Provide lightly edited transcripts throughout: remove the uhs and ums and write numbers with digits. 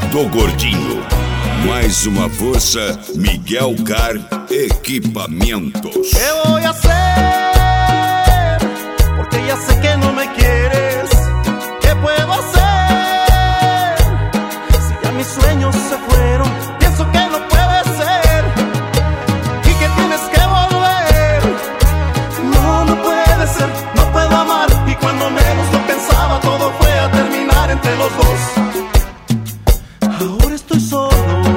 do Gordinho. Mais uma força, Miguel Car Equipamentos. ¿Qué voy a hacer? Porque ya sé que no me quieres. ¿Qué puedo hacer? Si ya mis sueños se fueron, pienso que no puede ser y que tienes que volver. No, no puede ser, no puedo amar. Y cuando menos lo pensaba, todo fue a terminar entre los dos. Ahora estoy solo.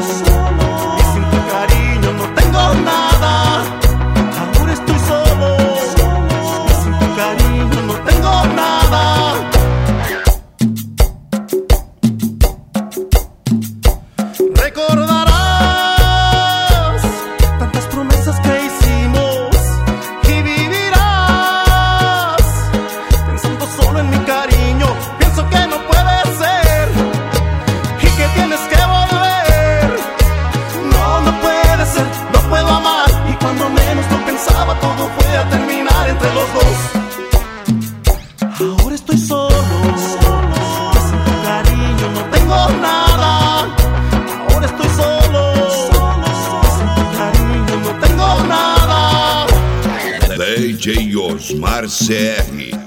Recordarás tantas promesas que hicimos y vivirás pensando solo en mi cariño. Pienso que no puede ser y que tienes que volver. No, no puede ser, no puedo amar. Y cuando menos lo pensaba, todo fue a terminar entre los dos. Ahora estoy solo, sin tu cariño no tengo nada. Ahora estoy solo, sin tu cariño no tengo nada. DJ Osmar CR.